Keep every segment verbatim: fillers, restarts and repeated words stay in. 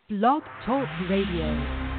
Blog Talk Radio.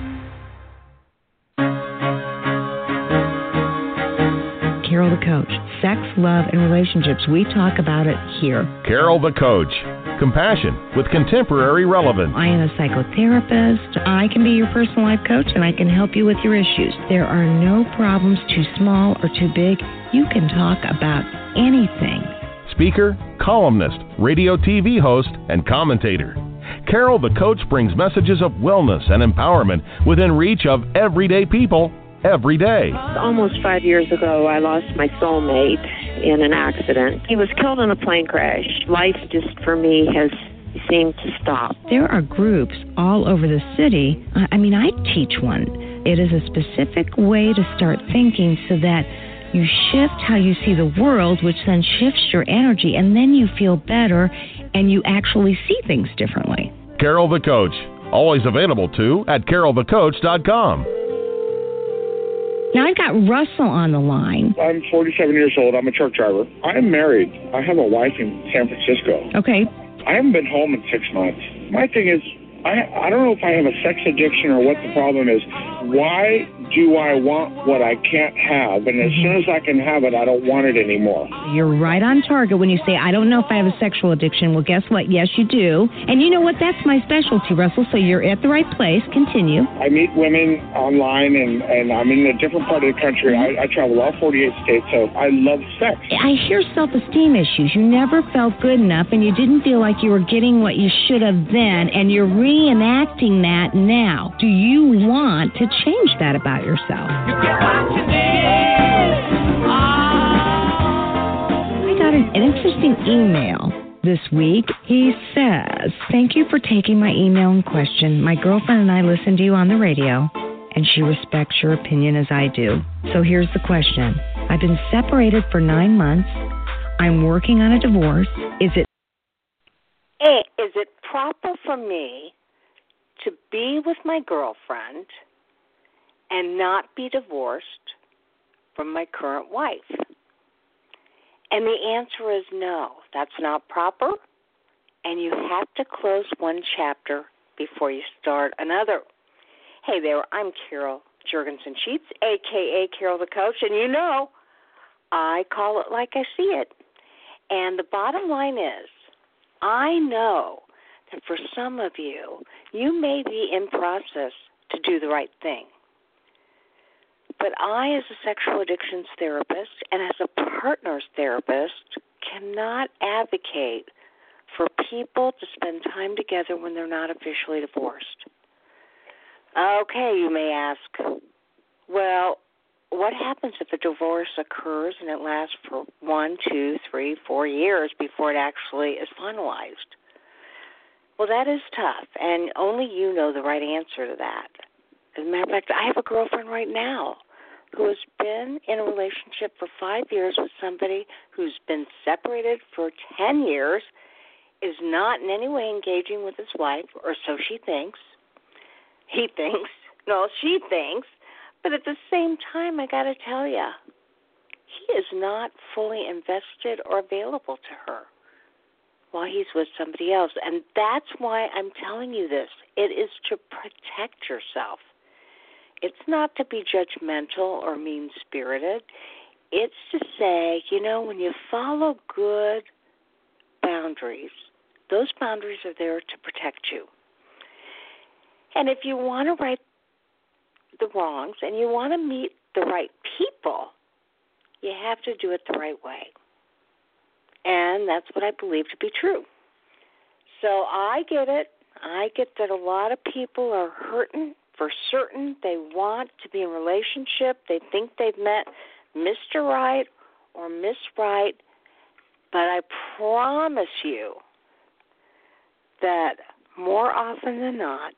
Carol the Coach. Sex, love, and relationships. We talk about it here. Carol the Coach. Compassion with contemporary relevance. I am a psychotherapist. I can be your personal life coach, and I can help you with your issues. There are no problems too small or too big. You can talk about anything. Speaker, columnist, radio T V host, and commentator. Carol the Coach brings messages of wellness and empowerment within reach of everyday people every day. Almost five years ago, I lost my soulmate in an accident. He was killed in a plane crash. Life just, for me, has seemed to stop. There are groups all over the city. I mean, I teach one. It is a specific way to start thinking so that you shift how you see the world, which then shifts your energy, and then you feel better and you actually see things differently. Carol the Coach. Always available, too, at carol the coach dot com. Now, I've got Russell on the line. I'm forty-seven years old. I'm a truck driver. I'm married. I have a wife in San Francisco. Okay. I haven't been home in six months. My thing is, I I don't know if I have a sex addiction or what the problem is. Why do I want what I can't have? And as soon as I can have it, I don't want it anymore. You're right on target when you say, I don't know if I have a sexual addiction. Well, guess what? Yes, you do. And you know what? That's my specialty, Russell, so you're at the right place. Continue. I meet women online, and, and I'm in a different part of the country. I, I travel all forty-eight states, so I love sex. I hear self-esteem issues. You never felt good enough, and you didn't feel like you were getting what you should have then, and you're reenacting that now. Do you want to change that about yourself? You get what you need. I got an, an interesting email this week. He says, thank you for taking my email in question. My girlfriend and I listen to you on the radio, and she respects your opinion as I do. So here's the question. I've been separated for nine months. I'm working on a divorce. Is it Hey, is it proper for me to be with my girlfriend and not be divorced from my current wife? And the answer is no, that's not proper, and you have to close one chapter before you start another. Hey there, I'm Carol Jurgensen-Sheets, a k a. Carol the Coach, and you know I call it like I see it. And the bottom line is, I know that for some of you, you may be in process to do the right thing. But I, as a sexual addictions therapist and as a partners therapist, cannot advocate for people to spend time together when they're not officially divorced. Okay, you may ask, well, what happens if a divorce occurs and it lasts for one, two, three, four years before it actually is finalized? Well, that is tough, and only you know the right answer to that. As a matter of fact, I have a girlfriend right now who has been in a relationship for five years with somebody who's been separated for ten years, is not in any way engaging with his wife, or so she thinks. He thinks. No, she thinks. But at the same time, I got to tell you, he is not fully invested or available to her while he's with somebody else. And that's why I'm telling you this. It is to protect yourself. It's not to be judgmental or mean-spirited. It's to say, you know, when you follow good boundaries, those boundaries are there to protect you. And if you want to right the wrongs and you want to meet the right people, you have to do it the right way. And that's what I believe to be true. So I get it. I get that a lot of people are hurting for certain. They want to be in a relationship. They think they've met Mister Right or Miss Right. But I promise you that more often than not,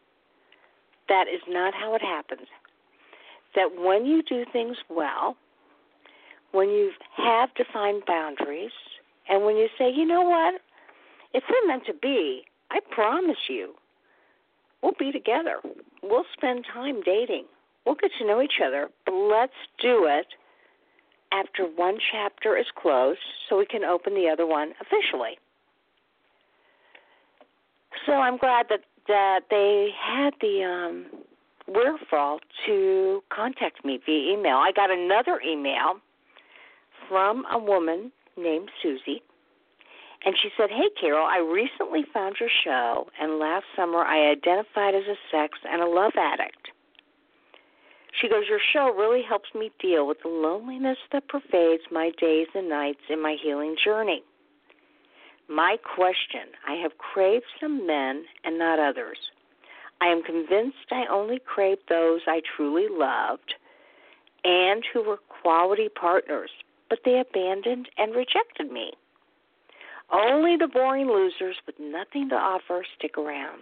that is not how it happens. That when you do things well, when you have defined boundaries, and when you say, you know what, if we're meant to be, I promise you, we'll be together. We'll spend time dating. We'll get to know each other, but let's do it after one chapter is closed so we can open the other one officially. So I'm glad that that they had the um, wherewithal to contact me via email. I got another email from a woman named Susie, and she said, "Hey, Carol, I recently found your show, and last summer I identified as a sex and a love addict." She goes, "Your show really helps me deal with the loneliness that pervades my days and nights in my healing journey. My question, I have craved some men and not others. I am convinced I only craved those I truly loved and who were quality partners, but they abandoned and rejected me. Only the boring losers with nothing to offer stick around."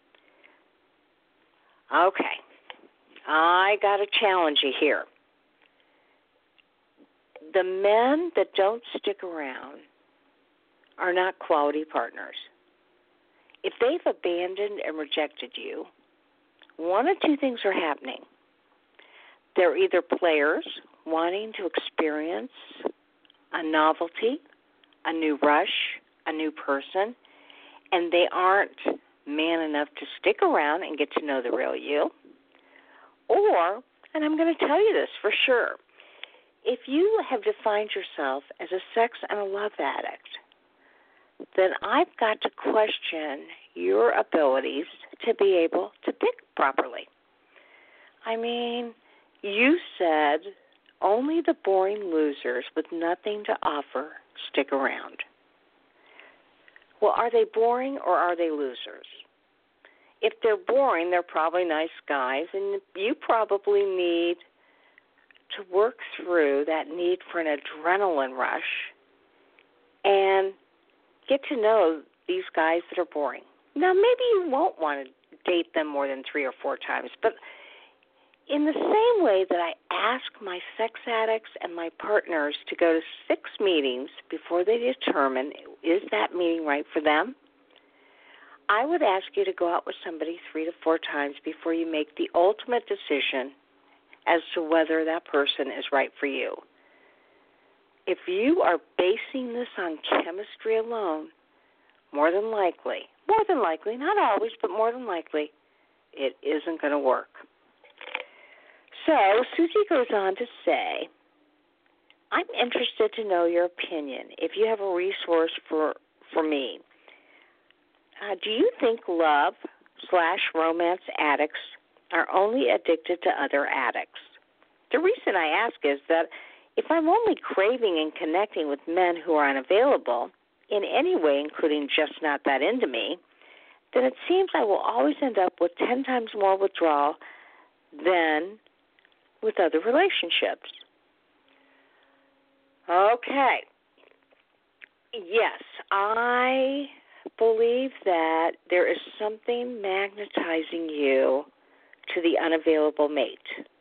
Okay, I got to challenge you here. The men that don't stick around are not quality partners. If they've abandoned and rejected you, one of two things are happening. They're either players wanting to experience a novelty, a new rush, a new person, and they aren't man enough to stick around and get to know the real you. Or, and I'm going to tell you this for sure, if you have defined yourself as a sex and a love addict, then I've got to question your abilities to be able to pick properly. I mean, you said only the boring losers with nothing to offer stick around. Well, are they boring or are they losers? If they're boring, they're probably nice guys, and you probably need to work through that need for an adrenaline rush and get to know these guys that are boring. Now, maybe you won't want to date them more than three or four times, but in the same way that I ask my sex addicts and my partners to go to six meetings before they determine is that meeting right for them, I would ask you to go out with somebody three to four times before you make the ultimate decision as to whether that person is right for you. If you are basing this on chemistry alone, more than likely, more than likely, not always, but more than likely, it isn't going to work. So Susie goes on to say, I'm interested to know your opinion. If you have a resource for, for me, uh, do you think love slash romance addicts are only addicted to other addicts? The reason I ask is that if I'm only craving and connecting with men who are unavailable in any way, including just not that into me, then it seems I will always end up with ten times more withdrawal than with other relationships. Okay. Yes, I believe that there is something magnetizing you to the unavailable mate.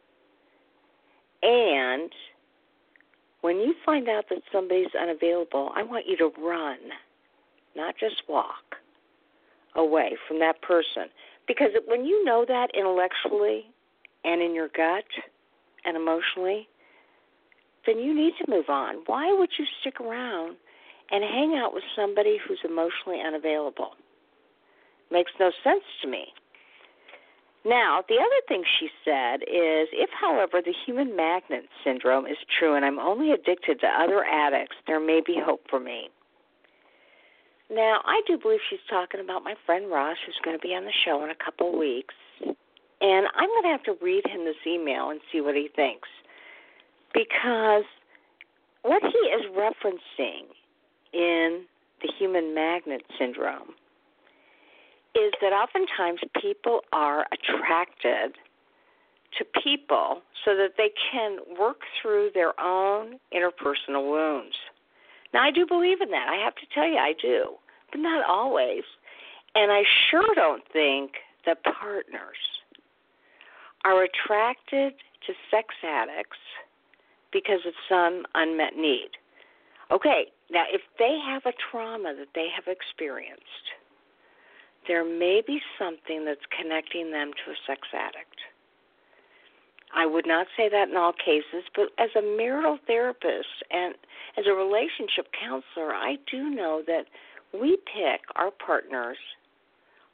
And when you find out that somebody's unavailable, I want you to run, not just walk away from that person. Because when you know that intellectually and in your gut and emotionally, then you need to move on. Why would you stick around and hang out with somebody who's emotionally unavailable? Makes no sense to me. Now, the other thing she said is, if, however, the human magnet syndrome is true and I'm only addicted to other addicts, there may be hope for me. Now, I do believe she's talking about my friend Ross, who's going to be on the show in a couple of weeks. And I'm going to have to read him this email and see what he thinks. Because what he is referencing in the human magnet syndrome is that oftentimes people are attracted to people so that they can work through their own interpersonal wounds. Now, I do believe in that. I have to tell you, I do, but not always. And I sure don't think that partners are attracted to sex addicts because of some unmet need. Okay, now if they have a trauma that they have experienced, there may be something that's connecting them to a sex addict. I would not say that in all cases, but as a marital therapist and as a relationship counselor, I do know that we pick our partners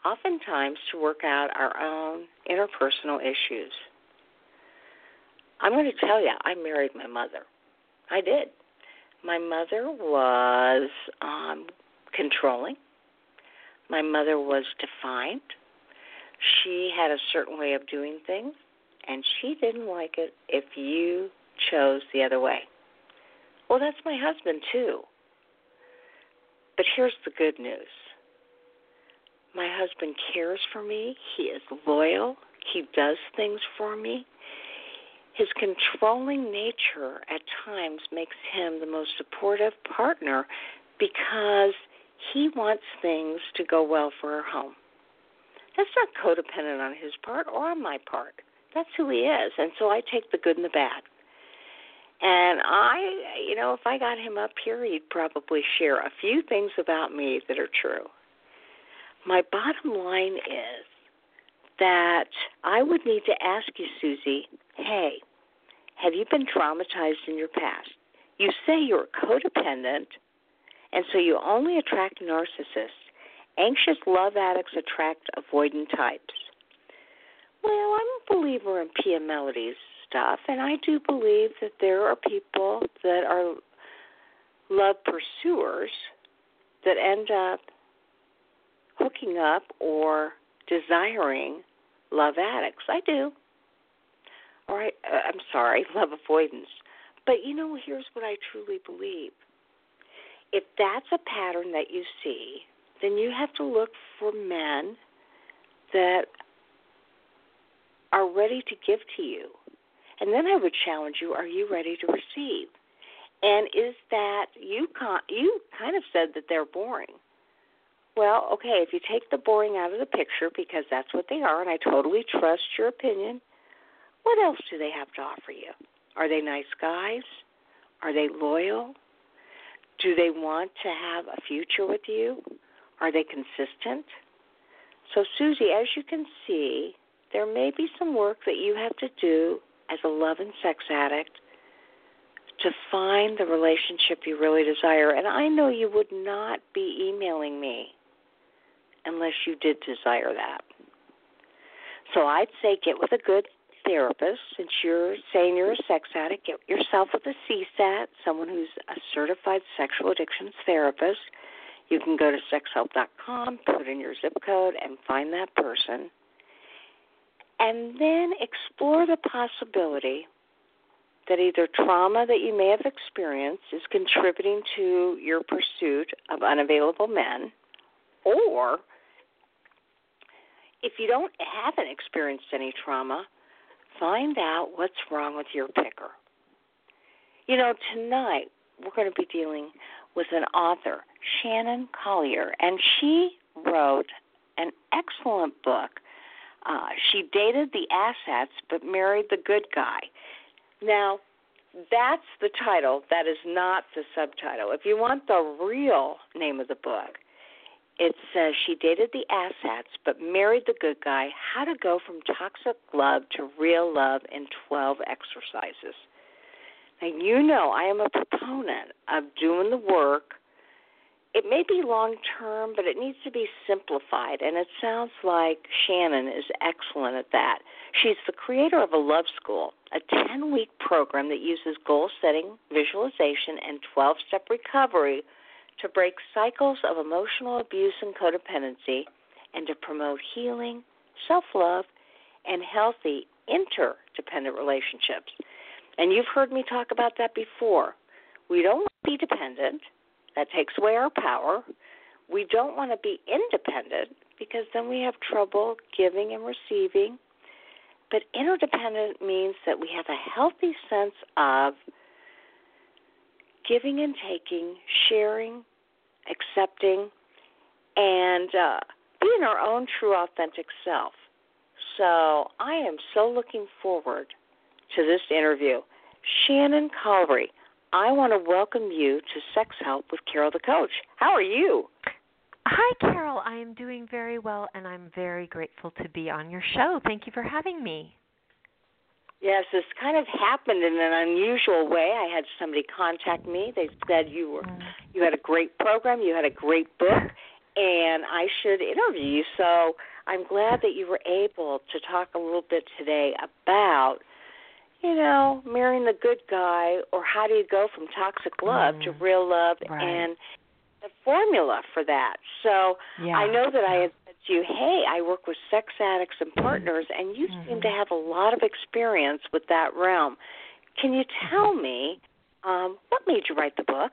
oftentimes to work out our own interpersonal issues. I'm going to tell you, I married my mother. I did. My mother was um, controlling. My mother was defiant. She had a certain way of doing things, and she didn't like it if you chose the other way. Well, that's my husband, too. But here's the good news. My husband cares for me. He is loyal. He does things for me. His controlling nature at times makes him the most supportive partner because he wants things to go well for our home. That's not codependent on his part or on my part. That's who he is, and so I take the good and the bad. And I, you know, if I got him up here, he'd probably share a few things about me that are true. My bottom line is that I would need to ask you, Susie, hey, have you been traumatized in your past? You say you're codependent, and so you only attract narcissists. Anxious love addicts attract avoidant types. Well, I'm a believer in Pia Melody's stuff, and I do believe that there are people that are love pursuers that end up hooking up or desiring love addicts. I do. All right, uh, I'm sorry, love avoidance. But, you know, here's what I truly believe. If that's a pattern that you see, then you have to look for men that are ready to give to you. And then I would challenge you, are you ready to receive? And is that, you, con- you kind of said that they're boring. Well, okay, if you take the boring out of the picture, because that's what they are, and I totally trust your opinion, what else do they have to offer you? Are they nice guys? Are they loyal? Do they want to have a future with you? Are they consistent? So, Susie, as you can see, there may be some work that you have to do as a love and sex addict to find the relationship you really desire. And I know you would not be emailing me unless you did desire that. So I'd say get with a good therapist. Since you're saying you're a sex addict, get yourself with a C SAT, someone who's a certified sexual addictions therapist. You can go to sex help dot com, put in your zip code, and find that person. And then explore the possibility that either trauma that you may have experienced is contributing to your pursuit of unavailable men, or if you don't haven't experienced any trauma, find out what's wrong with your picker. You know, tonight we're going to be dealing with an author, Shannon Collier, and she wrote an excellent book. Uh, she dated the assets but married the good guy. Now, that's the title. That is not the subtitle. If you want the real name of the book, it says She Dated the Assets but Married the Good Guy, How to Go from Toxic Love to Real Love in twelve Exercises. Now, you know I am a proponent of doing the work. It may be long-term, but it needs to be simplified, and it sounds like Shannon is excellent at that. She's the creator of a Love School, a ten-week program that uses goal-setting, visualization, and twelve-step recovery to break cycles of emotional abuse and codependency and to promote healing, self-love, and healthy interdependent relationships. And you've heard me talk about that before. We don't want to be dependent. That takes away our power. We don't want to be independent because then we have trouble giving and receiving. But interdependent means that we have a healthy sense of giving and taking, sharing, accepting, and uh, being our own true authentic self. So I am so looking forward to this interview. Shannon Collier, I want to welcome you to Sex Help with Carol the Coach. How are you? Hi, Carol. I am doing very well, and I'm very grateful to be on your show. Thank you for having me. Yes, this kind of happened in an unusual way. I had somebody contact me. They said you were you had a great program, you had a great book, and I should interview you. So I'm glad that you were able to talk a little bit today about, you know, marrying the good guy, or how do you go from toxic love mm, to real love, right. and the formula for that. So yeah. I know that I had said to you, hey, I work with sex addicts and partners, and you mm-hmm. seem to have a lot of experience with that realm. Can you tell me um, what made you write the book?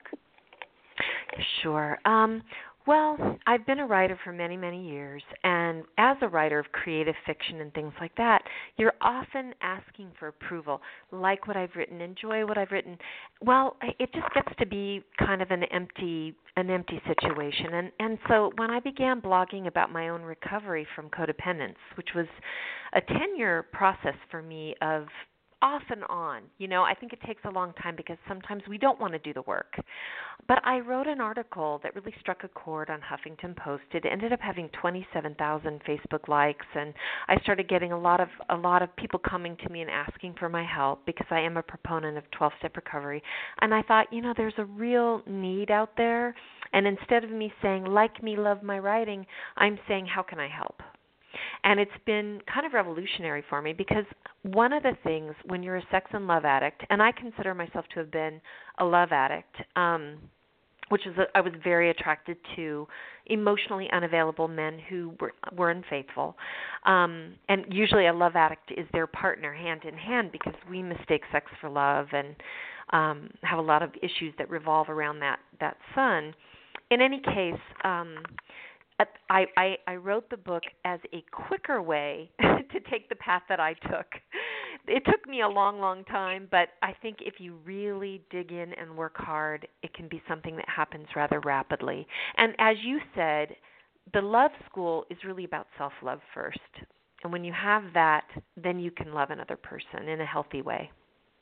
Sure. Um, well, I've been a writer for many, many years, and as a writer of creative fiction and things like that, you're often asking for approval. Like what I've written, enjoy what I've written. Well, it just gets to be kind of an empty an empty situation. And, and so when I began blogging about my own recovery from codependence, which was a ten-year process for me of off and on. You know, I think it takes a long time because sometimes we don't want to do the work. But I wrote an article that really struck a chord on Huffington Post. It ended up having twenty-seven thousand Facebook likes, and I started getting a lot of a lot of people coming to me and asking for my help because I am a proponent of twelve-step recovery. And I thought, you know, there's a real need out there. And instead of me saying, like me, love my writing, I'm saying, how can I help? And it's been kind of revolutionary for me because one of the things when you're a sex and love addict, and I consider myself to have been a love addict, um, which is a, I was very attracted to emotionally unavailable men who were, were unfaithful. Um, and usually a love addict is their partner hand in hand because we mistake sex for love and um, have a lot of issues that revolve around that, that sun. In any case, um, I, I, I wrote the book as a quicker way to take the path that I took. It took me a long, long time, but I think if you really dig in and work hard, it can be something that happens rather rapidly. And as you said, the love school is really about self-love first. And when you have that, then you can love another person in a healthy way.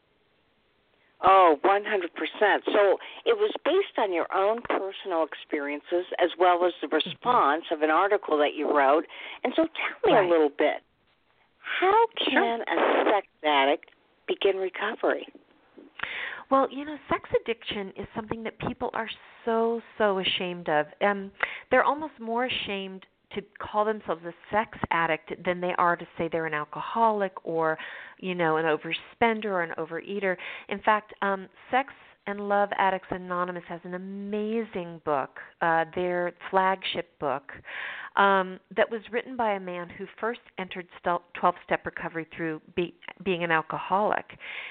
Oh, one hundred percent. So it was based on your own personal experiences as well as the response mm-hmm. of an article that you wrote. And so tell me right. a little bit, how can sure. a sex addict begin recovery? Well, you know, sex addiction is something that people are so, so ashamed of. Um, they're almost more ashamed to call themselves a sex addict than they are to say they're an alcoholic or, you know, an overspender or an overeater. In fact, um, Sex and Love Addicts Anonymous has an amazing book, uh, their flagship book, um, that was written by a man who first entered twelve-step recovery through be, being an alcoholic.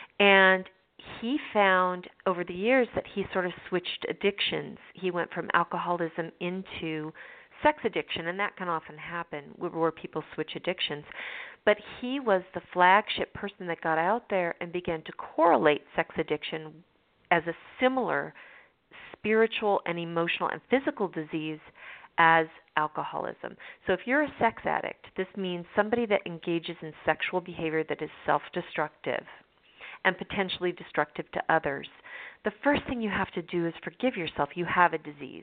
And he found over the years that he sort of switched addictions. He went from alcoholism into sex addiction, and that can often happen where people switch addictions. But he was the flagship person that got out there and began to correlate sex addiction as a similar spiritual and emotional and physical disease as alcoholism. So if you're a sex addict, this means somebody that engages in sexual behavior that is self-destructive and potentially destructive to others. The first thing you have to do is forgive yourself. You have a disease.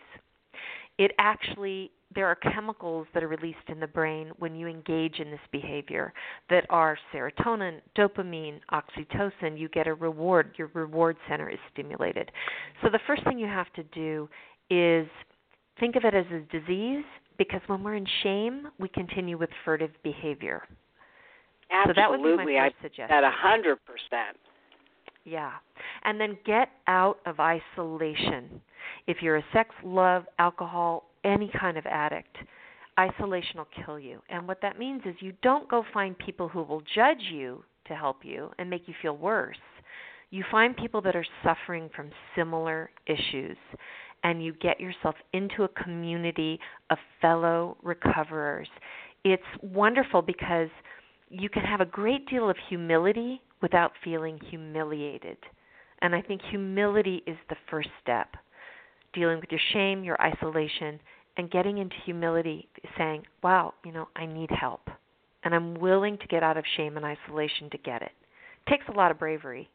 It actually, there are chemicals that are released in the brain when you engage in this behavior that are serotonin, dopamine, oxytocin. You get a reward. Your reward center is stimulated. So the first thing you have to do is think of it as a disease, because when we're in shame, we continue with furtive behavior. Absolutely. So that would be my first suggestion. At one hundred percent. Yeah. And then get out of isolation. If you're a sex, love, alcohol, any kind of addict, isolation will kill you. And what that means is you don't go find people who will judge you to help you and make you feel worse. You find people that are suffering from similar issues, and you get yourself into a community of fellow recoverers. It's wonderful because you can have a great deal of humility without feeling humiliated. And I think humility is the first step. Dealing with your shame, your isolation, and getting into humility, saying, wow, you know, I need help. And I'm willing to get out of shame and isolation to get it. It takes a lot of bravery.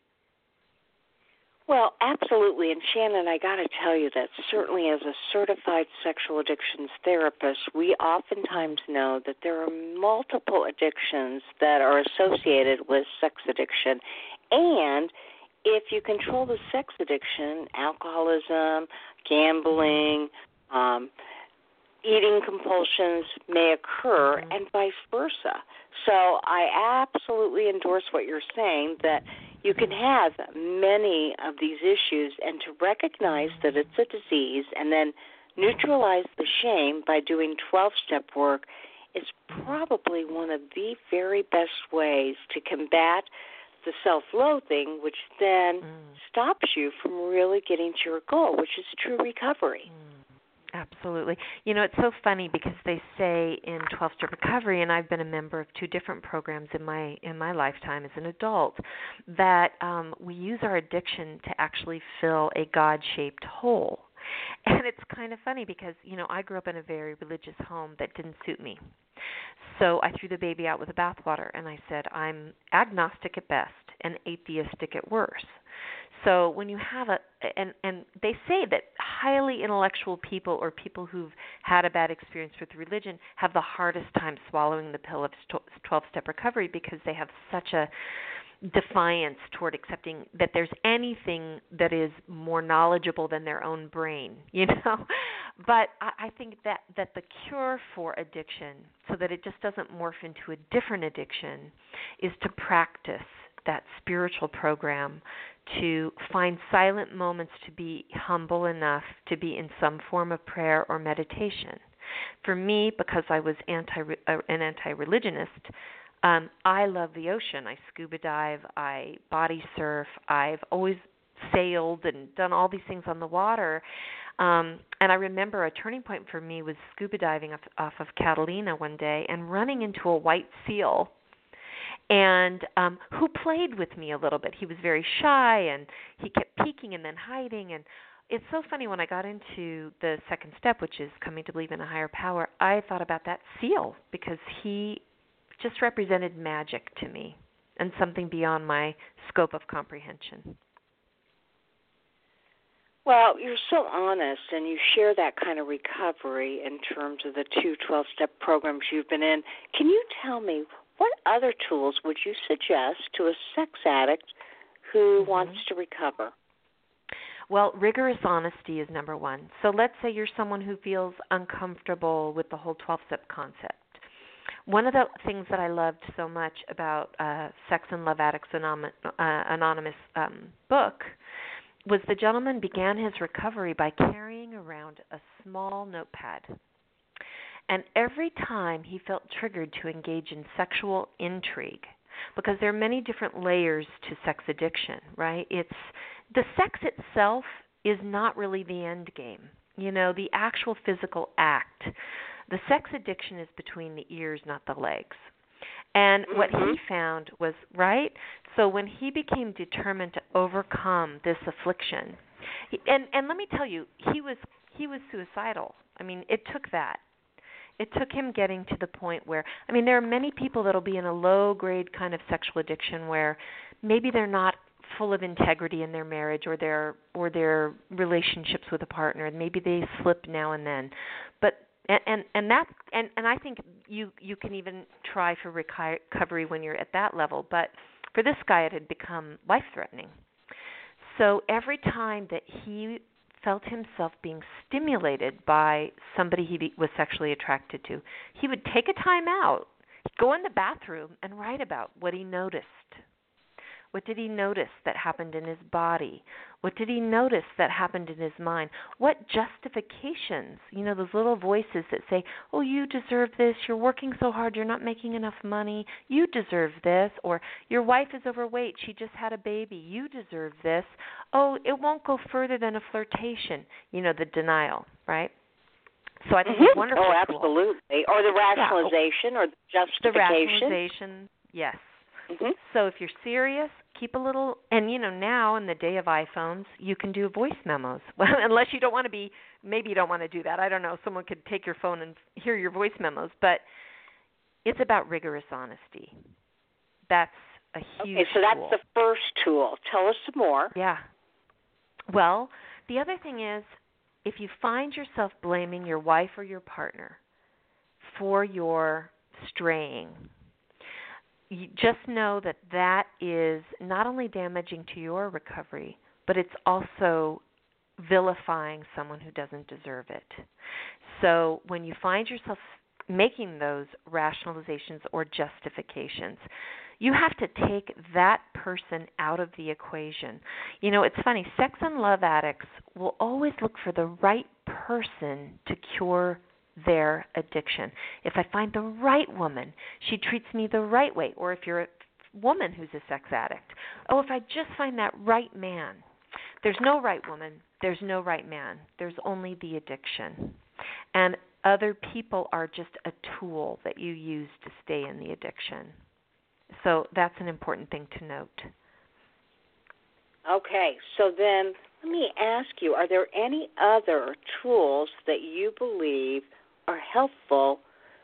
Well, absolutely. And Shannon, I got to tell you that certainly as a certified sexual addictions therapist, we oftentimes know that there are multiple addictions that are associated with sex addiction. And if you control the sex addiction, alcoholism, gambling, um, eating compulsions may occur, mm-hmm. and vice versa. So I absolutely endorse what you're saying, that you can have many of these issues, and to recognize that it's a disease and then neutralize the shame by doing twelve-step work is probably one of the very best ways to combat the self-loathing, which then mm. stops you from really getting to your goal, which is true recovery. Mm. Absolutely. You know, it's so funny because they say in twelve-step recovery, and I've been a member of two different programs in my in my lifetime as an adult, that um, we use our addiction to actually fill a God-shaped hole. And it's kind of funny because, you know, I grew up in a very religious home that didn't suit me. So I threw the baby out with the bathwater, and I said, I'm agnostic at best and atheistic at worst. So when you have a, and, and they say that highly intellectual people or people who've had a bad experience with religion have the hardest time swallowing the pill of twelve-step recovery because they have such a defiance toward accepting that there's anything that is more knowledgeable than their own brain, you know. But I, I think that, that the cure for addiction, so that it just doesn't morph into a different addiction, is to practice that spiritual program, to find silent moments to be humble enough to be in some form of prayer or meditation. For me, because I was anti uh, an anti-religionist, um, I love the ocean. I scuba dive, I body surf, I've always sailed and done all these things on the water. Um, and I remember a turning point for me was scuba diving off, off of Catalina one day and running into a white seal, and um, who played with me a little bit. He was very shy, and he kept peeking and then hiding. And it's so funny, when I got into the second step, which is coming to believe in a higher power, I thought about that seal because he just represented magic to me and something beyond my scope of comprehension. Well, you're so honest, and you share that kind of recovery in terms of the two twelve-step programs you've been in. Can you tell me, what other tools would you suggest to a sex addict who mm-hmm. wants to recover? Well, rigorous honesty is number one. So let's say you're someone who feels uncomfortable with the whole twelve-step concept. One of the things that I loved so much about uh, Sex and Love Addicts Anonymous, uh, Anonymous um, book was the gentleman began his recovery by carrying around a small notepad. And every time he felt triggered to engage in sexual intrigue, because there are many different layers to sex addiction, right? It's the sex itself is not really the end game. You know, the actual physical act. The sex addiction is between the ears, not the legs. And mm-hmm. what he found was, right? So when he became determined to overcome this affliction, he, and and let me tell you, he was he was suicidal. I mean, it took that. It took him getting to the point where, I mean, there are many people that will be in a low-grade kind of sexual addiction where maybe they're not full of integrity in their marriage or their or their relationships with a partner, and maybe they slip now and then. But and and, and that and, and I think you you can even try for recovery when you're at that level. But for this guy, it had become life-threatening. So every time that he felt himself being stimulated by somebody he be, was sexually attracted to, he would take a time out, go in the bathroom, and write about what he noticed. What did he notice that happened in his body? What did he notice that happened in his mind? What justifications, you know, those little voices that say, oh, you deserve this, you're working so hard, you're not making enough money, you deserve this, or your wife is overweight, she just had a baby, you deserve this, oh, it won't go further than a flirtation, you know, the denial, right? So I think mm-hmm. it's wonderful. Oh, absolutely. Or the rationalization yeah. or the justification. The rationalization, yes. Mm-hmm. So if you're serious, keep a little, and you know, now in the day of iPhones, you can do voice memos. Well, unless you don't want to be, maybe you don't want to do that. I don't know. Someone could take your phone and hear your voice memos, but it's about rigorous honesty. That's a huge Okay, so that's tool. the first tool. Tell us some more. Yeah. Well, the other thing is, if you find yourself blaming your wife or your partner for your straying, you just know that that is not only damaging to your recovery, but it's also vilifying someone who doesn't deserve it. So when you find yourself making those rationalizations or justifications, you have to take that person out of the equation. You know, it's funny, sex and love addicts will always look for the right person to cure their addiction. If I find the right woman, she treats me the right way. Or if you're a woman who's a sex addict, oh, if I just find that right man. There's no right woman. There's no right man. There's only the addiction. And other people are just a tool that you use to stay in the addiction. So that's an important thing to note. Okay, so then let me ask you, are there any other tools that you believe are helpful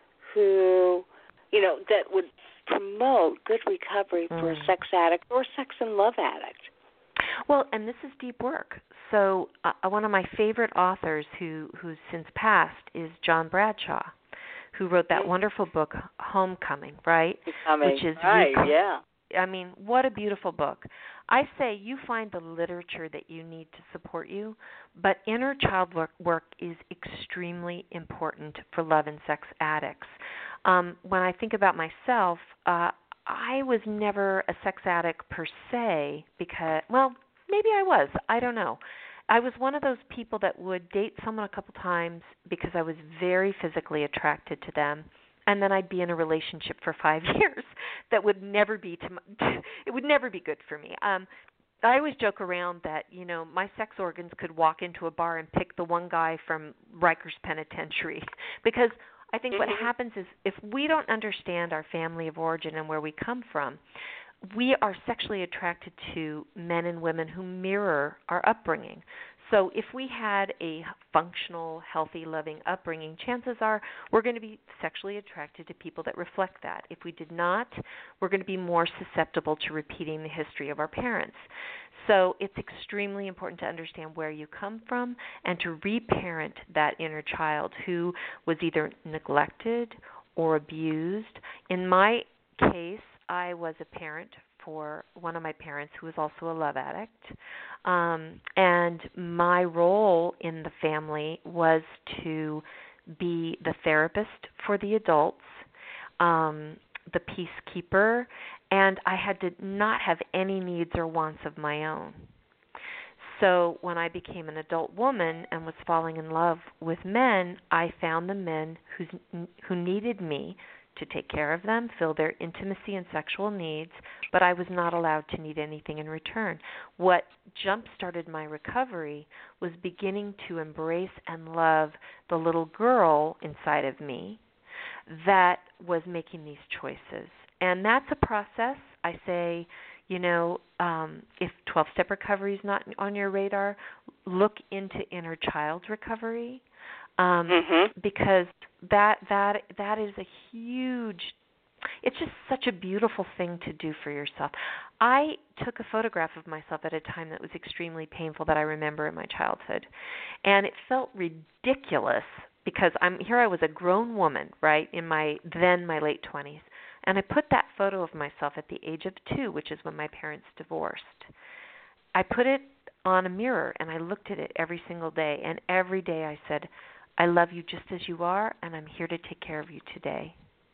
who, you know, that would promote good recovery for mm. a sex addict or sex and love addict? Well, and this is deep work. So uh, one of my favorite authors who, who's since passed is John Bradshaw, who wrote that mm-hmm. wonderful book, Homecoming, right? Homecoming, Which is right, rec- yeah. I mean, what a beautiful book. I say you find the literature that you need to support you, but inner child work, work is extremely important for love and sex addicts. Um, when I think about myself, uh, I was never a sex addict per se because, well, maybe I was. I don't know. I was one of those people that would date someone a couple times because I was very physically attracted to them, and then I'd be in a relationship for five years that would never be to my, it would never be good for me. Um, I always joke around that, you know, my sex organs could walk into a bar and pick the one guy from Rikers Penitentiary because I think what happens is if we don't understand our family of origin and where we come from, we are sexually attracted to men and women who mirror our upbringing. So if we had a functional, healthy, loving upbringing, chances are we're going to be sexually attracted to people that reflect that. If we did not, we're going to be more susceptible to repeating the history of our parents. So it's extremely important to understand where you come from and to reparent that inner child who was either neglected or abused. In my case, I was a parent for one of my parents who was also a love addict. Um, and my role in the family was to be the therapist for the adults, um, the peacekeeper, and I had to not have any needs or wants of my own. So when I became an adult woman and was falling in love with men, I found the men who's, who needed me to take care of them, fill their intimacy and sexual needs, but I was not allowed to need anything in return. What jump-started my recovery was beginning to embrace and love the little girl inside of me that was making these choices. And that's a process. I say, you know, um, if twelve-step recovery is not on your radar, look into inner child recovery. Um, mm-hmm. Because that that that is a huge, it's just such a beautiful thing to do for yourself. I took a photograph of myself at a time that was extremely painful that I remember in my childhood, and it felt ridiculous because I'm here. I was a grown woman, right, in my then my late twenties, and I put that photo of myself at the age of two, which is when my parents divorced. I put it on a mirror and I looked at it every single day, and every day I said, I love you just as you are, and I'm here to take care of you today.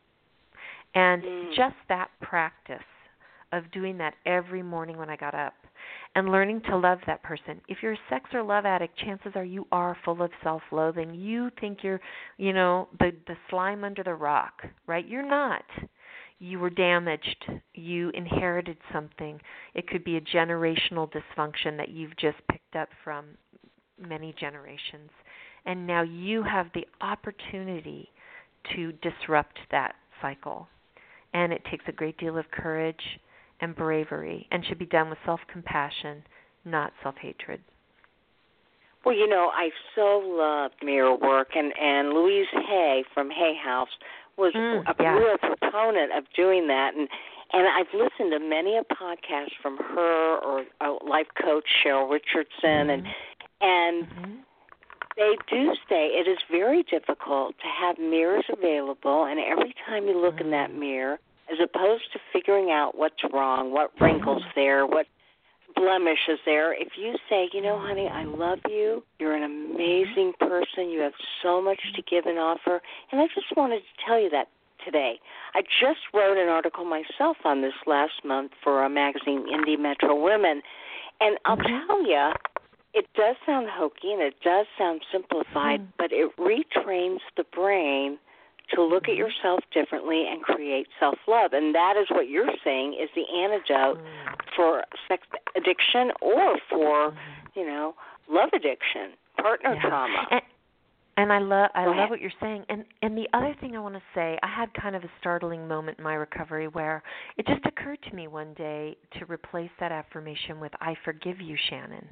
And mm. just that practice of doing that every morning when I got up and learning to love that person. If you're a sex or love addict, chances are you are full of self-loathing. You think you're, you know, the, the slime under the rock, right? You're not. You were damaged. You inherited something. It could be a generational dysfunction that you've just picked up from many generations. And now you have the opportunity to disrupt that cycle. And it takes a great deal of courage and bravery and should be done with self-compassion, not self-hatred. Well, you know, I so loved mirror work, and, and Louise Hay from Hay House was mm, a yeah. real proponent of doing that. And, and I've listened to many a podcast from her or a life coach, Cheryl Richardson, mm-hmm. and and mm-hmm. they do say it is very difficult to have mirrors available, and every time you look mm-hmm. in that mirror, as opposed to figuring out what's wrong, what wrinkles there, what blemish is there. If you say, you know, honey, I love you. You're an amazing person. You have so much to give and offer. And I just wanted to tell you that today. I just wrote an article myself on this last month for a magazine, Indie Metro Women. And I'll mm-hmm. tell you, it does sound hokey and it does sound simplified, mm-hmm. but it retrains the brain to look at yourself differently and create self-love. And that is what you're saying is the antidote mm. for sex addiction or for, mm. you know, love addiction, partner yeah. trauma. And, and I love I Go love ahead. what you're saying. And and the other thing I want to say, I had kind of a startling moment in my recovery where it just occurred to me one day to replace that affirmation with I forgive you, Shannon.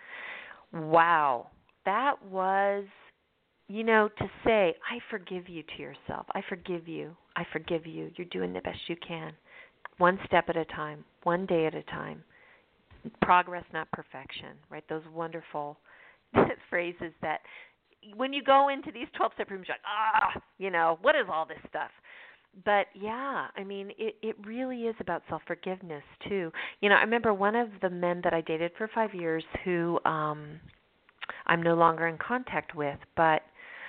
Wow. That was You know, to say, I forgive you to yourself. I forgive you. I forgive you. You're doing the best you can. One step at a time. One day at a time. Progress, not perfection, right? Those wonderful phrases that when you go into these twelve-step rooms, you're like, ah, you know, what is all this stuff? But, yeah, I mean, it, it really is about self-forgiveness, too. You know, I remember one of the men that I dated for five years who um, I'm no longer in contact with, but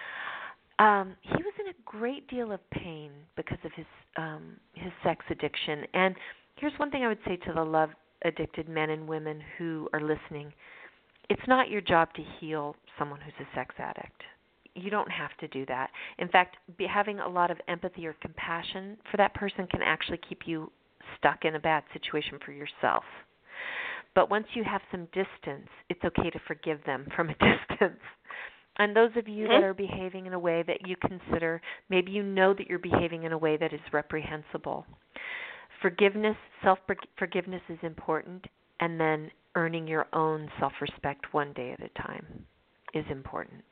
Um, he was in a great deal of pain because of his um, his sex addiction. And here's one thing I would say to the love-addicted men and women who are listening. It's not your job to heal someone who's a sex addict. You don't have to do that. In fact, be, having a lot of empathy or compassion for that person can actually keep you stuck in a bad situation for yourself. But once you have some distance, it's okay to forgive them from a distance. And those of you that are behaving in a way that you consider, maybe you know that you're behaving in a way that is reprehensible. Forgiveness, self-forgiveness is important, and then earning your own self-respect one day at a time is important.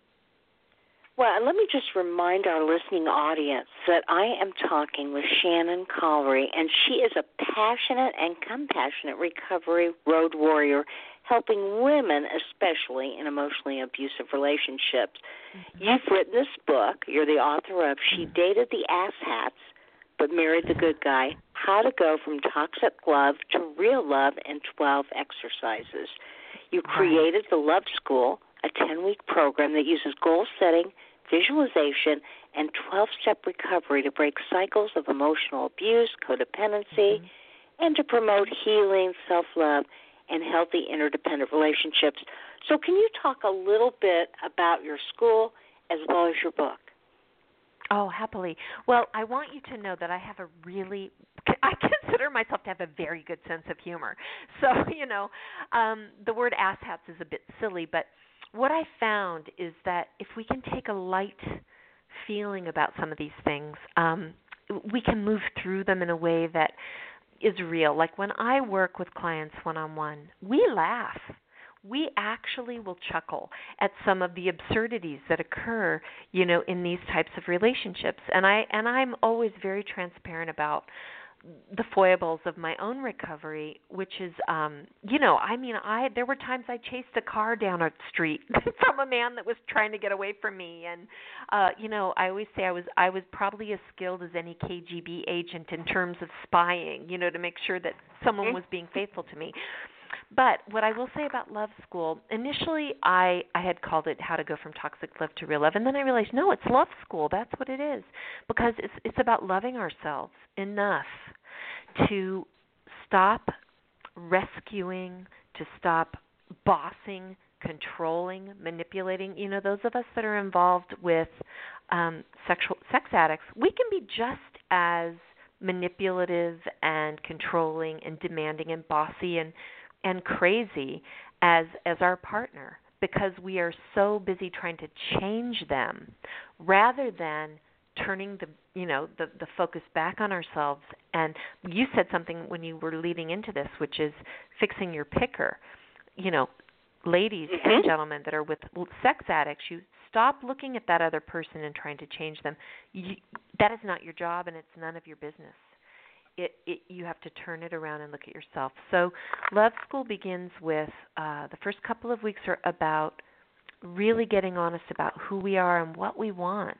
Well, and let me just remind our listening audience that I am talking with Shannon Collery, and she is a passionate and compassionate recovery road warrior helping women, especially in emotionally abusive relationships. Mm-hmm. You've written this book. You're the author of She Dated the Asshats but Married the Good Guy, How to Go from Toxic Love to Real Love in twelve Exercises. You created the Love School, a ten-week program that uses goal setting, visualization, and twelve-step recovery to break cycles of emotional abuse, codependency, mm-hmm. and to promote healing, self-love, and healthy interdependent relationships. So can you talk a little bit about your school as well as your book? Oh, happily. Well, I want you to know that I have a really, I consider myself to have a very good sense of humor. So, you know, um, the word asshats is a bit silly, but what I found is that if we can take a light feeling about some of these things, um, we can move through them in a way that is real. Like when I work with clients one-on-one, we laugh. We actually will chuckle at some of the absurdities that occur, you know, in these types of relationships. And I and I'm always very transparent about the foibles of my own recovery, which is, um, you know, I mean, I there were times I chased a car down a street from a man that was trying to get away from me, and uh, you know, I always say I was I was probably as skilled as any K G B agent in terms of spying, you know, to make sure that someone was being faithful to me. But what I will say about Love School, initially I, I had called it How to Go from Toxic Love to Real Love, and then I realized, no, it's Love School. That's what it is, because it's it's about loving ourselves enough to stop rescuing, to stop bossing, controlling, manipulating. You know, those of us that are involved with um, sexual sex addicts, we can be just as manipulative and controlling and demanding and bossy and and crazy as as our partner, because we are so busy trying to change them rather than turning the you know the the focus back on ourselves. And you said something when you were leading into this, which is fixing your picker. You know, ladies mm-hmm. and gentlemen that are with sex addicts, you stop looking at that other person and trying to change them. You, that is not your job, and it's none of your business. It, it, you have to turn it around and look at yourself. So Love School begins with uh, the first couple of weeks are about really getting honest about who we are and what we want.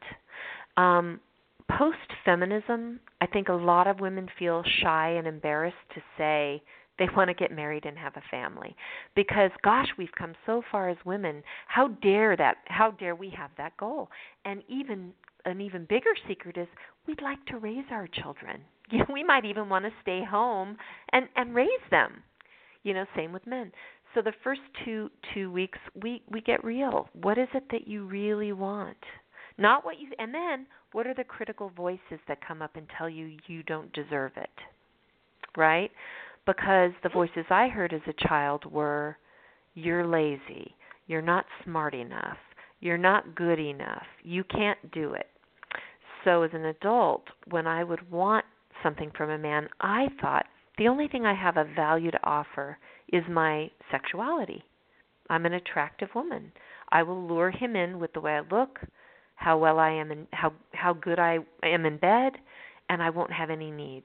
Um, post-feminism, I think a lot of women feel shy and embarrassed to say They want to get married and have a family. Because, gosh, we've come so far as women. How dare that? How dare we have that goal? And even an even bigger secret is we'd like to raise our children. You know, we might even want to stay home and, and raise them. You know, same with men. So the first two two weeks, we, we get real. What is it that you really want? Not what you, and then what are the critical voices that come up and tell you you don't deserve it, right? Because the voices I heard as a child were, you're lazy, you're not smart enough, you're not good enough, you can't do it. So as an adult, when I would want something from a man, I thought, the only thing I have of value to offer is my sexuality. I'm an attractive woman. I will lure him in with the way I look, how well I am, in, how how good I am in bed, and I won't have any needs.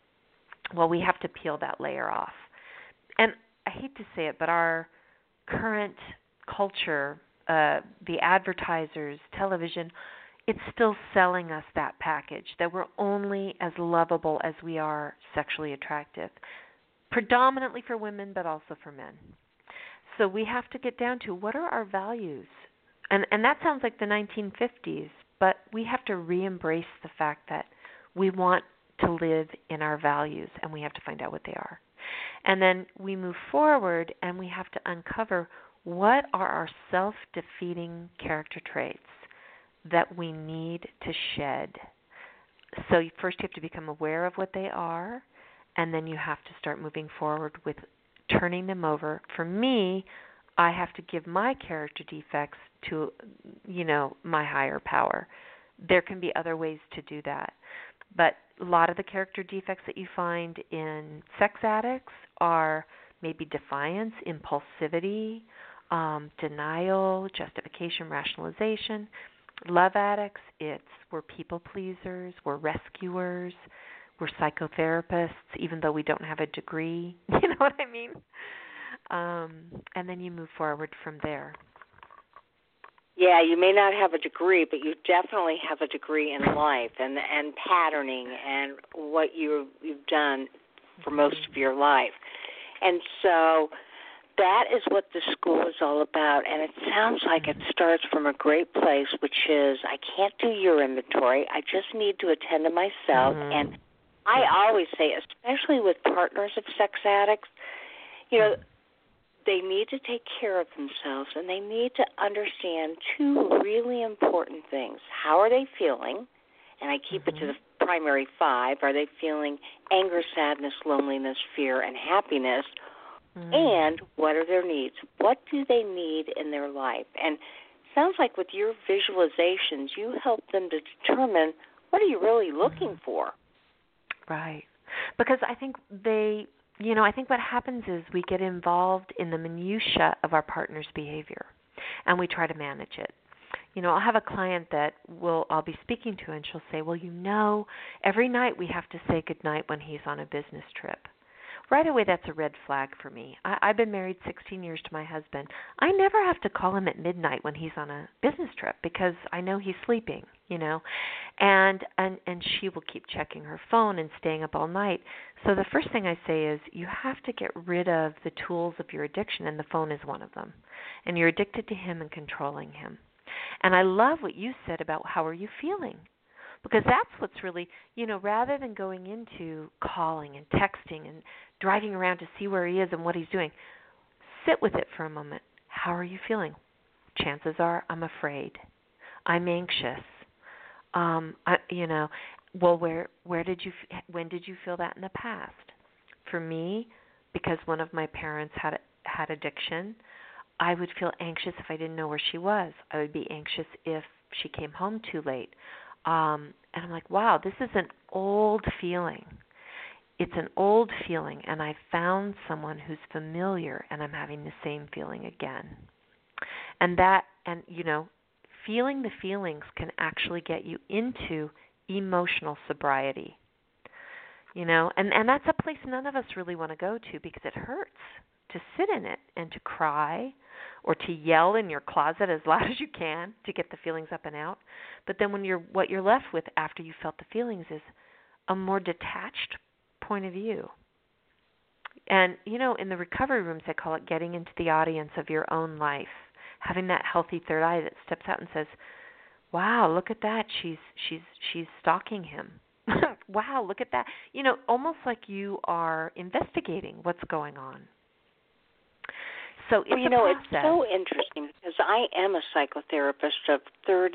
Well, we have to peel that layer off. And I hate to say it, but our current culture, uh, the advertisers, television, it's still selling us that package, that we're only as lovable as we are sexually attractive, predominantly for women, but also for men. So we have to get down to what are our values? And and that sounds like the nineteen fifties, but we have to re-embrace the fact that we want to live in our values, and we have to find out what they are. And then we move forward, and we have to uncover what are our self-defeating character traits that we need to shed. So first you have to become aware of what they are, and then you have to start moving forward with turning them over. For me, I have to give my character defects to, you know, my higher power. There can be other ways to do that. But a lot of the character defects that you find in sex addicts are maybe defiance, impulsivity, um, denial, justification, rationalization. Love addicts, it's we're people pleasers, we're rescuers, we're psychotherapists, even though we don't have a degree. You know what I mean? Um, and then you move forward from there. Yeah, you may not have a degree, but you definitely have a degree in life and and patterning and what you you've done for most of your life. And so that is what the school is all about, and it sounds like it starts from a great place, which is I can't do your inventory. I just need to attend to myself. Mm-hmm. And I always say, especially with partners of sex addicts, you know, they need to take care of themselves, and they need to understand two really important things. How are they feeling? And I keep mm-hmm. it to the primary five. Are they feeling anger, sadness, loneliness, fear, and happiness? Mm-hmm. And what are their needs? What do they need in their life? And it sounds like with your visualizations, you help them to determine what are you really looking mm-hmm. for. Right. Because I think they, you know, I think what happens is we get involved in the minutia of our partner's behavior, and we try to manage it. You know, I'll have a client that will I'll be speaking to, and she'll say, well, you know, every night we have to say goodnight when he's on a business trip. Right away, that's a red flag for me. I, I've been married sixteen years to my husband. I never have to call him at midnight when he's on a business trip because I know he's sleeping, you know. And, and, and she will keep checking her phone and staying up all night. So the first thing I say is you have to get rid of the tools of your addiction, and the phone is one of them. And you're addicted to him and controlling him. And I love what you said about how are you feeling. Because that's what's really, you know, rather than going into calling and texting and driving around to see where he is and what he's doing, sit with it for a moment. How are you feeling? Chances are I'm afraid. I'm anxious. Um, I, you know, well, where where did you when did you feel that in the past? For me, because one of my parents had had addiction, I would feel anxious if I didn't know where she was. I would be anxious if she came home too late. Um, and I'm like, wow, this is an old feeling. It's an old feeling, and I found someone who's familiar, and I'm having the same feeling again. And that, and you know, feeling the feelings can actually get you into emotional sobriety. You know, and, and that's a place none of us really want to go to because it hurts to sit in it and to cry or to yell in your closet as loud as you can to get the feelings up and out. But then when you're what you're left with after you felt the feelings is a more detached point of view. And, you know, in the recovery rooms, I call it getting into the audience of your own life, having that healthy third eye that steps out and says, wow, look at that. She's she's she's stalking him. Wow, look at that. You know, almost like you are investigating what's going on. So it's well, you a know, process. it's so interesting because I am a psychotherapist of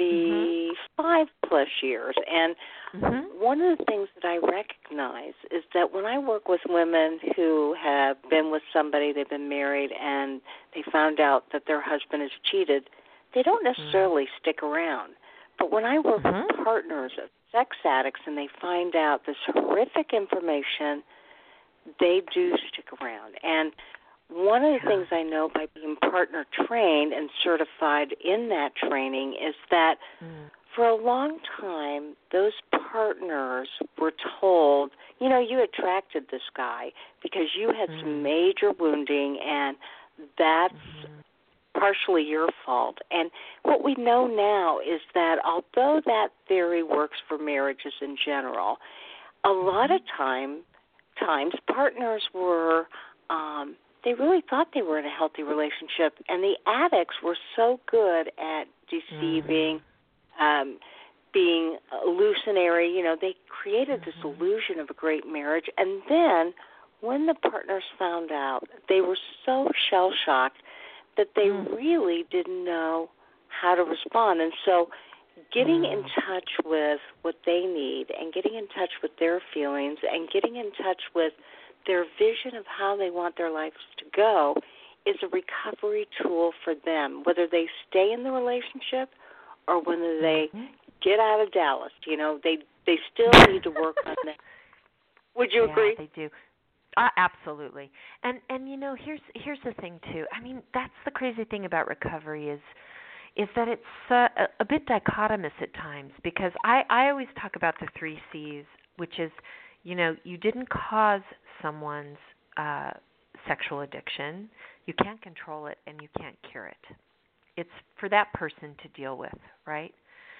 thirty-five mm-hmm. plus years, and mm-hmm. one of the things that I recognize is that when I work with women who have been with somebody, they've been married, and they found out that their husband has cheated, they don't necessarily mm-hmm. stick around. But when I work mm-hmm. with partners of sex addicts and they find out this horrific information, they do stick around. And one of the things I know by being partner trained and certified in that training is that mm. for a long time, those partners were told, you know, you attracted this guy because you had mm. some major wounding, and that's mm-hmm. partially your fault. And what we know now is that although that theory works for marriages in general, a lot of time, times partners were um, they really thought they were in a healthy relationship, and the addicts were so good at deceiving, mm-hmm. um, being illusionary. You know, they created mm-hmm. this illusion of a great marriage, and then when the partners found out, they were so shell-shocked that they mm-hmm. really didn't know how to respond. And so getting mm-hmm. in touch with what they need and getting in touch with their feelings and getting in touch with their vision of how they want their lives to go is a recovery tool for them, whether they stay in the relationship or whether they mm-hmm. get out of Dallas. You know, they they still need to work on that. Would you yeah, agree? They do. Uh, absolutely. And and you know, here's here's the thing too. I mean, that's the crazy thing about recovery is is that it's uh, a, a bit dichotomous at times, because I, I always talk about the three C's, which is, you know, you didn't cause someone's uh, sexual addiction, you can't control it, and you can't cure it. It's for that person to deal with, right?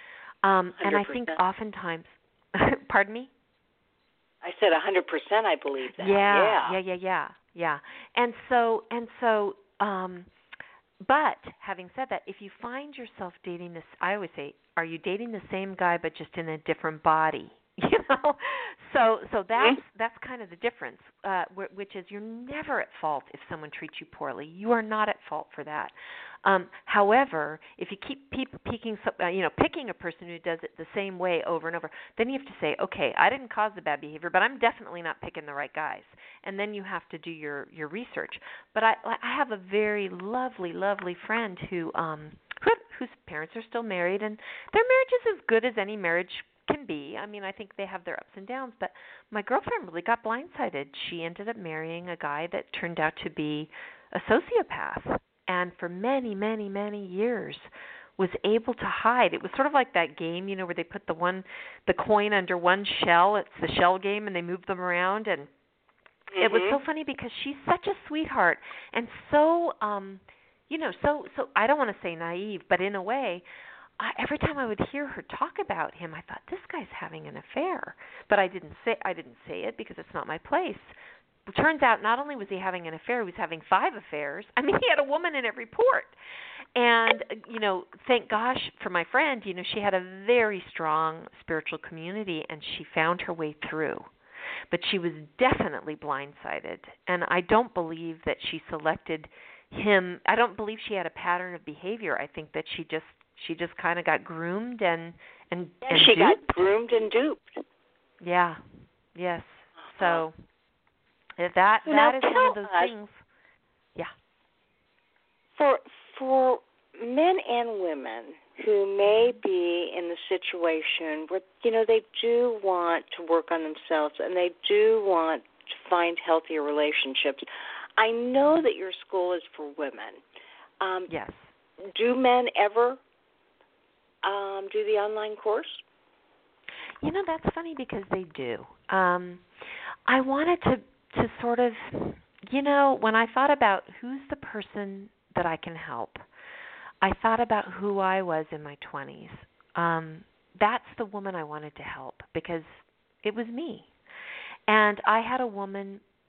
Um, and I think oftentimes, pardon me? I said one hundred percent I believe that. Yeah, yeah, yeah, yeah, yeah, yeah. And so, and so, um, but having said that, if you find yourself dating this, I always say, are you dating the same guy but just in a different body? You know, so so that's mm-hmm. that's kind of the difference, uh, which is you're never at fault if someone treats you poorly. You are not at fault for that. Um, however, if you keep pe- picking, uh, you know, picking a person who does it the same way over and over, then you have to say, okay, I didn't cause the bad behavior, but I'm definitely not picking the right guys. And then you have to do your, your research. But I I have a very lovely, lovely friend who um who, whose parents are still married, and their marriage is as good as any marriage can be. I mean, I think they have their ups and downs, but my girlfriend really got blindsided. She ended up marrying a guy that turned out to be a sociopath, and for many, many, many years was able to hide. It was sort of like that game, you know, where they put the one, the coin under one shell. It's the shell game, and they move them around, and mm-hmm. it was so funny because she's such a sweetheart and so, um, you know, so so. I don't want to say naive, but in a way. I, every time I would hear her talk about him, I thought, this guy's having an affair. But I didn't say I didn't say it because it's not my place. It turns out not only was he having an affair, he was having five affairs. I mean, he had a woman in every port. And, you know, thank gosh for my friend, you know, she had a very strong spiritual community, and she found her way through. But she was definitely blindsided. And I don't believe that she selected him. I don't believe she had a pattern of behavior. I think that she just She just kind of got groomed and and, yeah, and she duped. got groomed and duped. Yeah. Yes. So that that so now is tell one of those us, things. Yeah. For for men and women who may be in the situation where, you know, they do want to work on themselves and they do want to find healthier relationships. I know that your school is for women. Um, yes. Do men ever um, do the online course? You know, that's funny because they do. Um, I wanted to, to sort of, you know, when I thought about who's the person that I can help, I thought about who I was in my twenties. Um, that's the woman I wanted to help because it was me. And I had a woman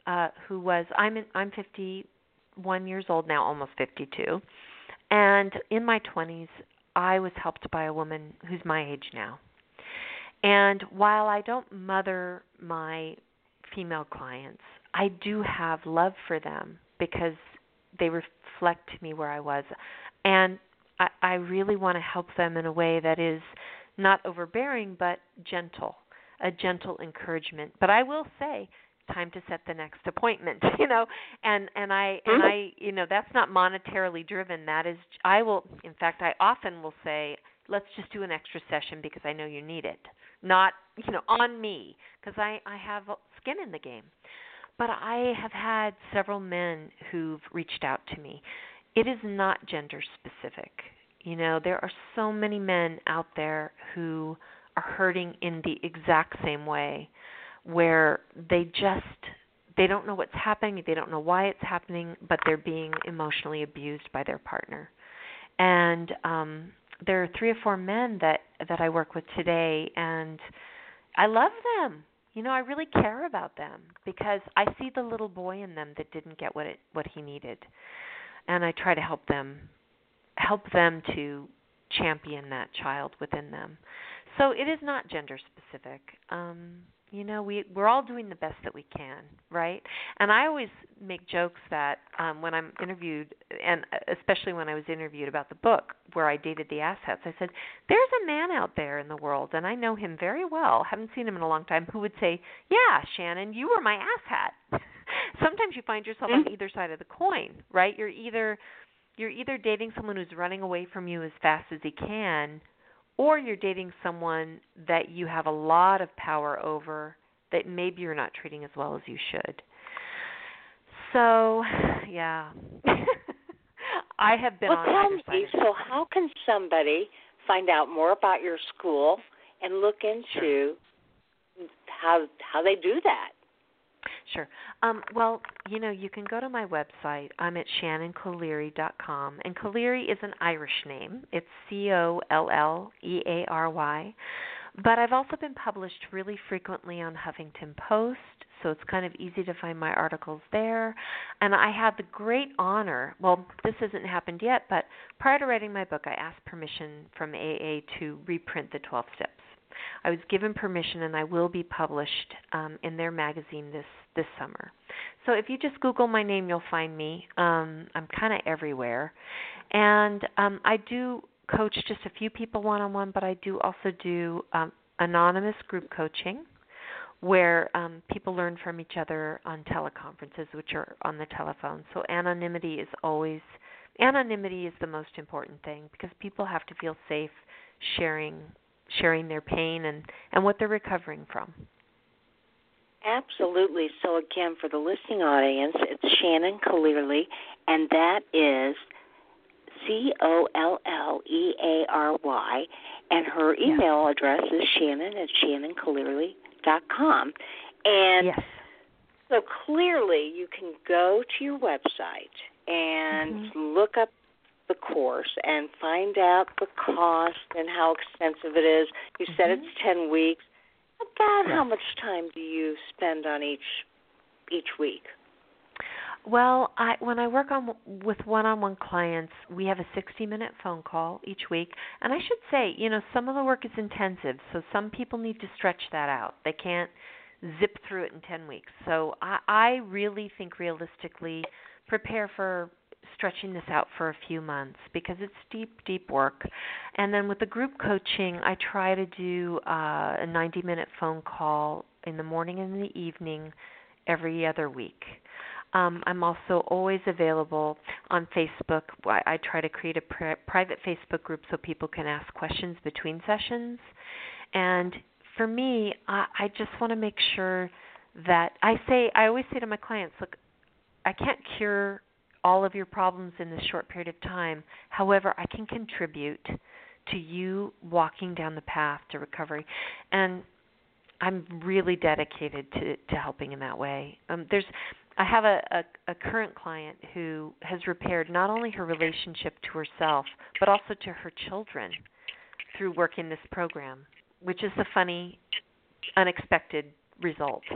uh, who was I'm in, I'm fifty-one years old now, almost fifty-two, and in my twenties, I was helped by a woman who's my age now. And while I don't mother my female clients, I do have love for them because they reflect me where I was. And I, I really want to help them in a way that is not overbearing, but gentle, a gentle encouragement. But I will say, time to set the next appointment, you know, and, and I, and I, you know, that's not monetarily driven. That is, I will, in fact, I often will say, let's just do an extra session because I know you need it. Not, you know, on me, because I, I have skin in the game. But I have had several men who've reached out to me. It is not gender specific. You know, there are so many men out there who are hurting in the exact same way, where they just, they don't know what's happening, they don't know why it's happening, but they're being emotionally abused by their partner. And um, there are three or four men that, that I work with today, and I love them. You know, I really care about them because I see the little boy in them that didn't get what it, what he needed. And I try to help them, help them to champion that child within them. So it is not gender specific. Um, you know, we, we're all doing the best that we can, right? And I always make jokes that um, when I'm interviewed, and especially when I was interviewed about the book where I dated the asshats, I said, there's a man out there in the world, and I know him very well, haven't seen him in a long time, who would say, yeah, Shannon, you were my asshat. Sometimes you find yourself on either side of the coin, right? You're either you're either dating someone who's running away from you as fast as he can, or you're dating someone that you have a lot of power over that maybe you're not treating as well as you should. So, yeah. I have been well, on tell either me, side. So how can somebody find out more about your school and look into Sure. how how they do that? Sure. Um, well, you know, you can go to my website. I'm at shannon colleary dot com. And Colleary is an Irish name. It's C O L L E A R Y. But I've also been published really frequently on Huffington Post, so it's kind of easy to find my articles there. And I had the great honor, well, this hasn't happened yet, but prior to writing my book, I asked permission from A A to reprint the twelve Steps. I was given permission, and I will be published um, in their magazine this, this summer. So if you just Google my name, you'll find me. Um, I'm kind of everywhere. And um, I do coach just a few people one-on-one, but I do also do um, anonymous group coaching where um, people learn from each other on teleconferences, which are on the telephone. So anonymity is always, anonymity is the most important thing because people have to feel safe sharing sharing their pain and, and what they're recovering from. Absolutely. So again, for the listening audience, it's Shannon Colleary, and that is C O L L E A R Y, and her email yes. address is shannon at shannon colleary dot com. And yes. so clearly you can go to your website and mm-hmm. look up the course and find out the cost and how expensive it is. You said mm-hmm. it's ten weeks. About yes. how much time do you spend on each each week? Well, I, when I work on with one-on-one clients, we have a sixty-minute phone call each week. And I should say, you know, some of the work is intensive, so some people need to stretch that out. They can't zip through it in ten weeks. So I, I really think realistically prepare for stretching this out for a few months because it's deep, deep work. And then with the group coaching, I try to do uh, a ninety-minute phone call in the morning and in the evening every other week. Um, I'm also always available on Facebook. I, I try to create a pri- private Facebook group so people can ask questions between sessions. And for me, I, I just want to make sure that I say, I always say to my clients, look, I can't cure all of your problems in this short period of time. However, I can contribute to you walking down the path to recovery. And I'm really dedicated to, to helping in that way. Um, there's, I have a, a, a current client who has repaired not only her relationship to herself, but also to her children through working this program, which is the funny, unexpected result.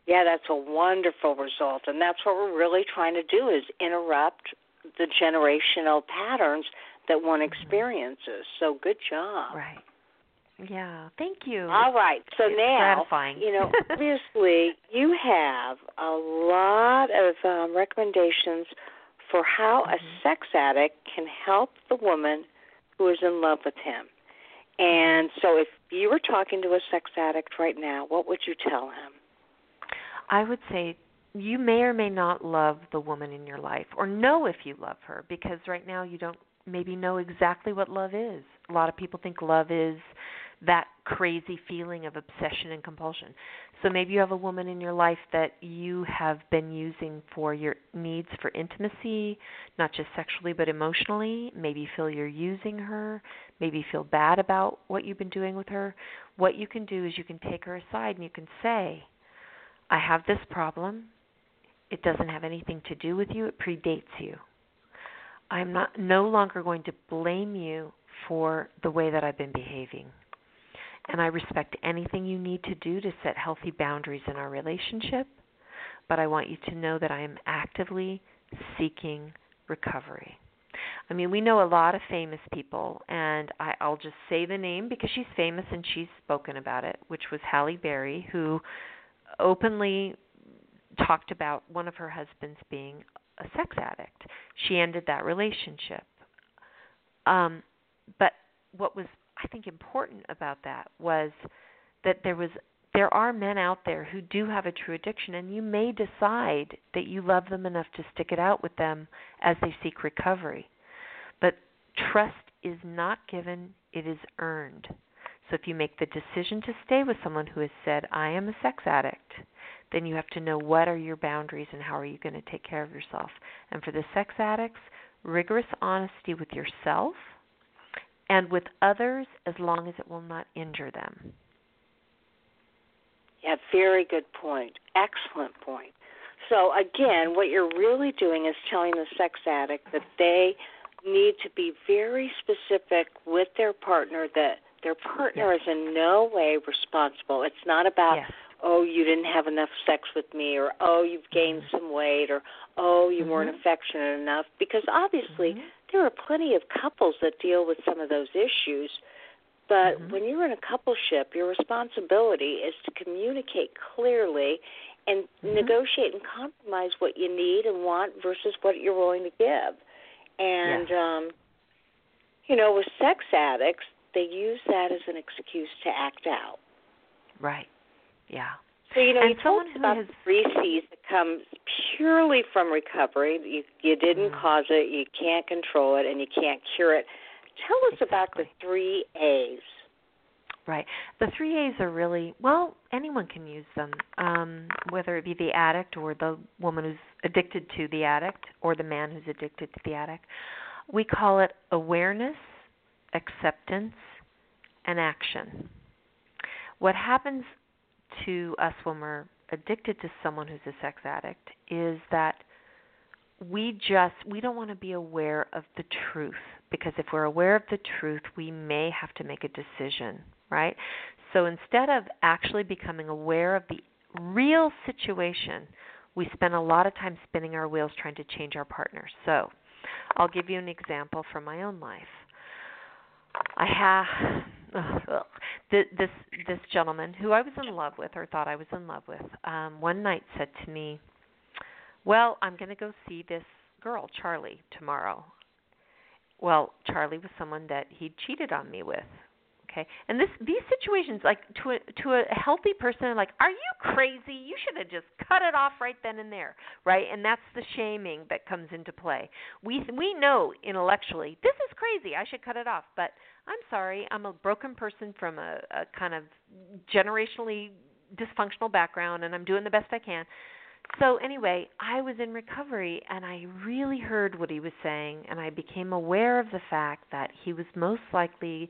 Yeah, that's a wonderful result, and that's what we're really trying to do is interrupt the generational patterns that one experiences. So good job. Right. Yeah, thank you. All right, so it's now, gratifying. you know, obviously you have a lot of um, recommendations for how mm-hmm. a sex addict can help the woman who is in love with him. And so if you were talking to a sex addict right now, what would you tell him? I would say you may or may not love the woman in your life or know if you love her, because right now you don't maybe know exactly what love is. A lot of people think love is that crazy feeling of obsession and compulsion. So maybe you have a woman in your life that you have been using for your needs for intimacy, not just sexually but emotionally. Maybe you feel you're using her. Maybe you feel bad about what you've been doing with her. What you can do is you can take her aside and you can say, I have this problem. It doesn't have anything to do with you. It predates you. I'm not no longer going to blame you for the way that I've been behaving. And I respect anything you need to do to set healthy boundaries in our relationship, but I want you to know that I am actively seeking recovery. I mean, we know a lot of famous people, and I, I'll just say the name because she's famous and she's spoken about it, which was Halle Berry, who openly talked about one of her husbands being a sex addict. She ended that relationship. Um, but what was, I think, important about that was that there was there are men out there who do have a true addiction, and you may decide that you love them enough to stick it out with them as they seek recovery. But trust is not given, it is earned. So if you make the decision to stay with someone who has said, I am a sex addict, then you have to know what are your boundaries and how are you going to take care of yourself. And for the sex addicts, rigorous honesty with yourself and with others as long as it will not injure them. Yeah, very good point. Excellent point. So again, what you're really doing is telling the sex addict that they need to be very specific with their partner, that their partner yes. is in no way responsible. It's not about, yes. oh, you didn't have enough sex with me, or, oh, you've gained mm-hmm. some weight, or, oh, you mm-hmm. weren't affectionate enough. Because obviously mm-hmm. there are plenty of couples that deal with some of those issues. But mm-hmm. when you're in a coupleship, your responsibility is to communicate clearly and mm-hmm. negotiate and compromise what you need and want versus what you're willing to give. And, yes. um, you know, with sex addicts, they use that as an excuse to act out. Right. Yeah. So, you know, and you told us about has... the three C's that comes purely from recovery. You, you didn't mm. cause it, you can't control it, and you can't cure it. Tell us exactly. about the three A's. Right. The three A's are really, well, anyone can use them, um, whether it be the addict or the woman who's addicted to the addict or the man who's addicted to the addict. We call it awareness, acceptance, and action. What happens to us when we're addicted to someone who's a sex addict is that we just, we don't want to be aware of the truth, because if we're aware of the truth, we may have to make a decision, right? So instead of actually becoming aware of the real situation, we spend a lot of time spinning our wheels trying to change our partner. So I'll give you an example from my own life. I have ugh, this this gentleman who I was in love with, or thought I was in love with, um, one night said to me, well, I'm going to go see this girl, Charlie, tomorrow. Well, Charlie was someone that he'd cheated on me with. Okay, and this these situations, like to a, to a healthy person, like, are you crazy? You should have just cut it off right then and there, right? And that's the shaming that comes into play. We we know intellectually this is crazy. I should cut it off, but I'm sorry. I'm a broken person from a, a kind of generationally dysfunctional background, and I'm doing the best I can. So anyway, I was in recovery, and I really heard what he was saying, and I became aware of the fact that he was most likely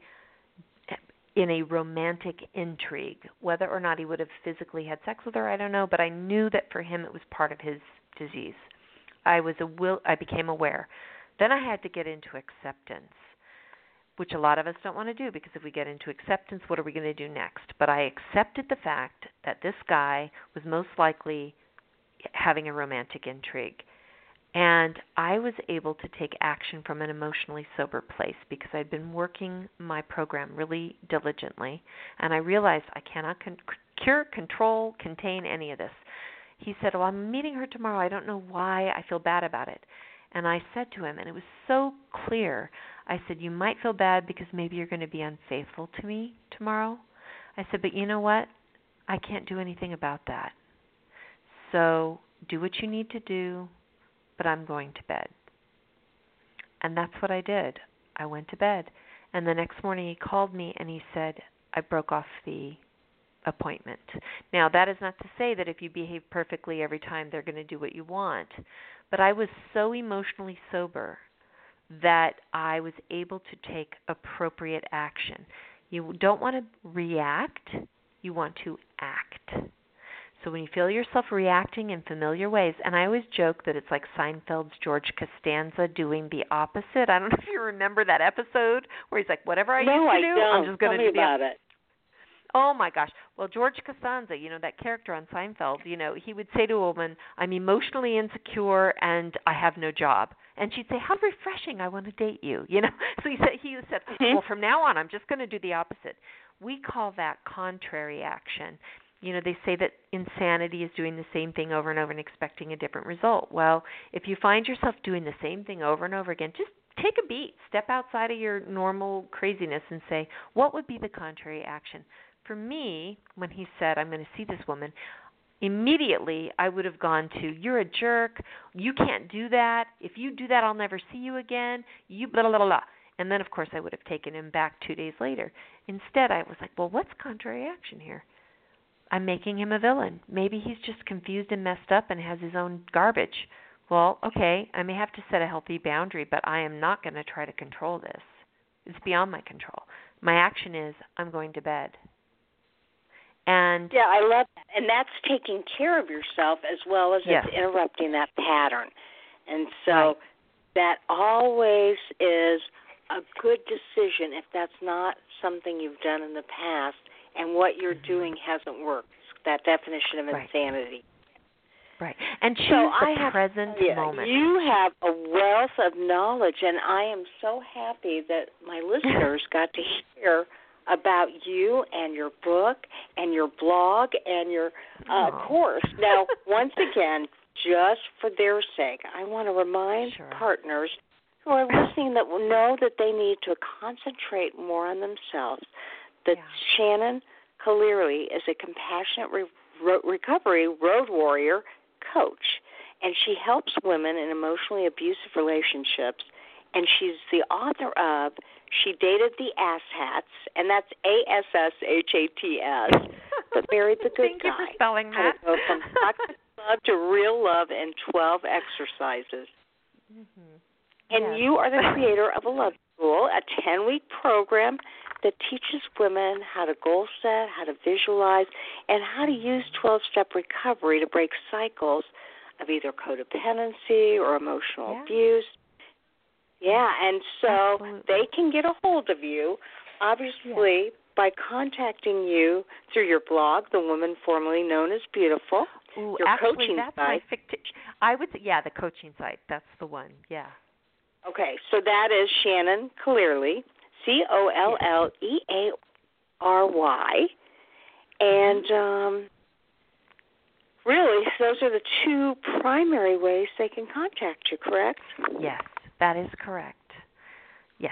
in a romantic intrigue. Whether or not he would have physically had sex with her, I don't know, but I knew that for him it was part of his disease. I was a will. I became aware. Then I had to get into acceptance. which a lot of us don't want to do, because if we get into acceptance, what are we going to do next? But I accepted the fact that this guy was most likely having a romantic intrigue. And I was able to take action from an emotionally sober place because I'd been working my program really diligently, and I realized I cannot con- cure, control, contain any of this. He said, well, I'm meeting her tomorrow. I don't know why I feel bad about it. And I said to him, and it was so clear, I said, you might feel bad because maybe you're going to be unfaithful to me tomorrow. I said, but you know what? I can't do anything about that. So do what you need to do, but I'm going to bed. And that's what I did. I went to bed. And the next morning he called me and he said, I broke off the appointment. Now, that is not to say that if you behave perfectly every time they're going to do what you want. But I was so emotionally sober that I was able to take appropriate action. You don't want to react. You want to act. So when you feel yourself reacting in familiar ways, and I always joke that it's like Seinfeld's George Costanza doing the opposite. I don't know if you remember that episode where he's like, whatever I no, used to I do, don't. I'm just going to Tell me do the about opposite. it. Oh, my gosh. Well, George Costanza, you know, that character on Seinfeld, you know, he would say to a woman, I'm emotionally insecure and I have no job. And she'd say, how refreshing, I want to date you, you know. So he said, he said mm-hmm. well, from now on, I'm just going to do the opposite. We call that contrary action. You know, they say that insanity is doing the same thing over and over and expecting a different result. Well, if you find yourself doing the same thing over and over again, just take a beat, step outside of your normal craziness and say, what would be the contrary action? For me, when he said, I'm going to see this woman, immediately I would have gone to, you're a jerk, you can't do that, if you do that I'll never see you again, you blah, blah, blah, blah. And then, of course, I would have taken him back two days later. Instead, I was like, well, what's contrary action here? I'm making him a villain. Maybe he's just confused and messed up and has his own garbage. Well, okay, I may have to set a healthy boundary, but I am not going to try to control this. It's beyond my control. My action is I'm going to bed. And yeah, I love that. And that's taking care of yourself as well as yes. it's interrupting that pattern. And so right. that always is a good decision if that's not something you've done in the past and what you're mm-hmm. doing hasn't worked. That definition of right. insanity. Right. And choose so the I have, present yeah, moment. You have a wealth of knowledge, and I am so happy that my listeners got to hear about you and your book and your blog and your uh, course. Now, once again, just for their sake, I want to remind sure. partners who are listening that will know that they need to concentrate more on themselves, that yeah. Shannon Clearly is a compassionate re- ro- recovery road warrior coach, and she helps women in emotionally abusive relationships, and she's the author of She Dated the Ass Hats, and that's A S S H A T S, but married the good Thank guy. Thank you for spelling How that. to go from toxic love to real love in twelve exercises. Mm-hmm. And yes. you are the creator of a love school, a ten-week program that teaches women how to goal set, how to visualize, and how to use twelve-step recovery to break cycles of either codependency or emotional yeah. abuse. Yeah, and so Absolutely. they can get a hold of you, obviously, yeah. by contacting you through your blog, The Woman Formerly Known as Beautiful, Ooh, your actually, coaching that's site. My ficti- I would say, yeah, the coaching site. That's the one, yeah. Okay, so that is Shannon Clearly, C O L L E A R Y. And um, really, those are the two primary ways they can contact you, correct? Yes, that is correct. Yes.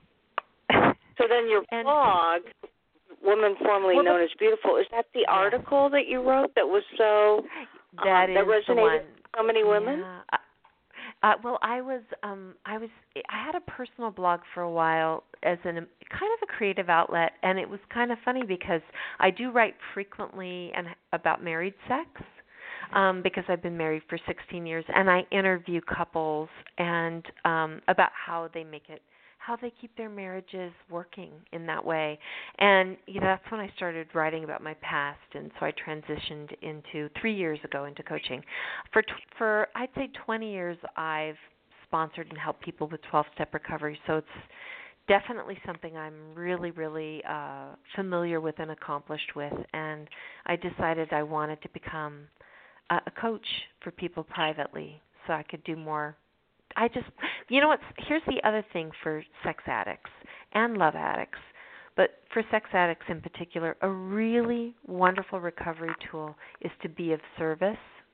So then your and, blog, Woman Formerly well, Known the, as Beautiful, is that the yes. article that you wrote that was so that, um, is that resonated the one. with so many women? Yeah. Uh, well, I was, um, I was, I had a personal blog for a while as an kind of a creative outlet, and it was kind of funny because I do write frequently and about married sex, um, because I've been married for sixteen years, and I interview couples and um, about how they make it, how they keep their marriages working in that way. And you know, that's when I started writing about my past, and so I transitioned into three years ago into coaching. For for I'd say twenty years, I've sponsored and helped people with twelve-step recovery. So it's definitely something I'm really, really uh, familiar with and accomplished with, and I decided I wanted to become a, a coach for people privately so I could do more. I just, you know what, here's the other thing for sex addicts and love addicts, but for sex addicts in particular, a really wonderful recovery tool is to be of service,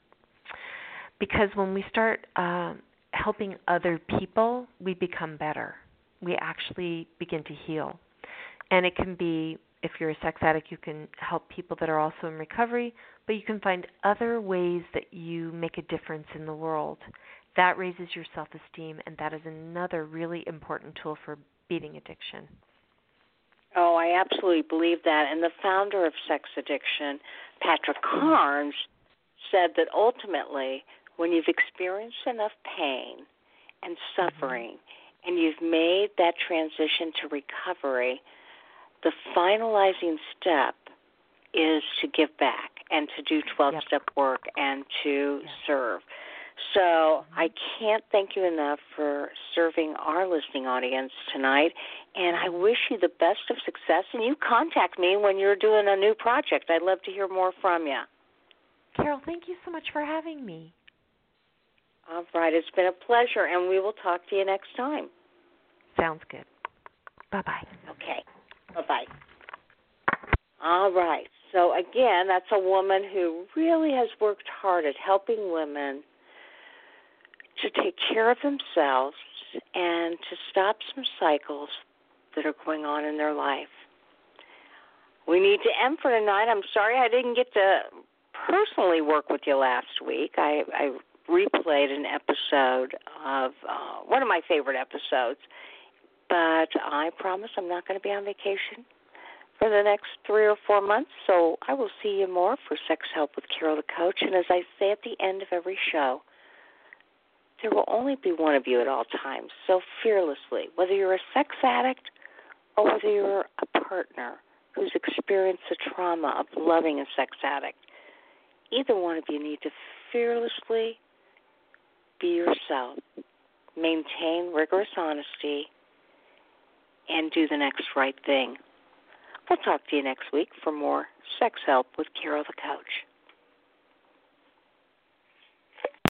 because when we start uh, helping other people, we become better. We actually begin to heal. And it can be, if you're a sex addict, you can help people that are also in recovery, but you can find other ways that you make a difference in the world. That raises your self-esteem, and that is another really important tool for beating addiction. Oh, I absolutely believe that. And the founder of Sex Addiction, Patrick Carnes, said that ultimately, when you've experienced enough pain and suffering, and you've made that transition to recovery, the finalizing step is to give back and to do twelve-step yep. work and to yep. serve. So mm-hmm. I can't thank you enough for serving our listening audience tonight, and I wish you the best of success. And you contact me when you're doing a new project. I'd love to hear more from you. Carol, thank you so much for having me. All right. It's been a pleasure, and we will talk to you next time. Sounds good. Bye-bye. Okay. Bye-bye. All right. So, again, that's a woman who really has worked hard at helping women to take care of themselves and to stop some cycles that are going on in their life. We need to end for tonight. I'm sorry I didn't get to personally work with you last week. I, I replayed an episode of uh, one of my favorite episodes, but I promise I'm not going to be on vacation for the next three or four months, so I will see you more for Sex Help with Carol the Coach. And as I say at the end of every show, there will only be one of you at all times, so fearlessly, whether you're a sex addict or whether you're a partner who's experienced the trauma of loving a sex addict, either one of you need to fearlessly be yourself, maintain rigorous honesty, and do the next right thing. We'll talk to you next week for more Sex Help with Carol the Coach.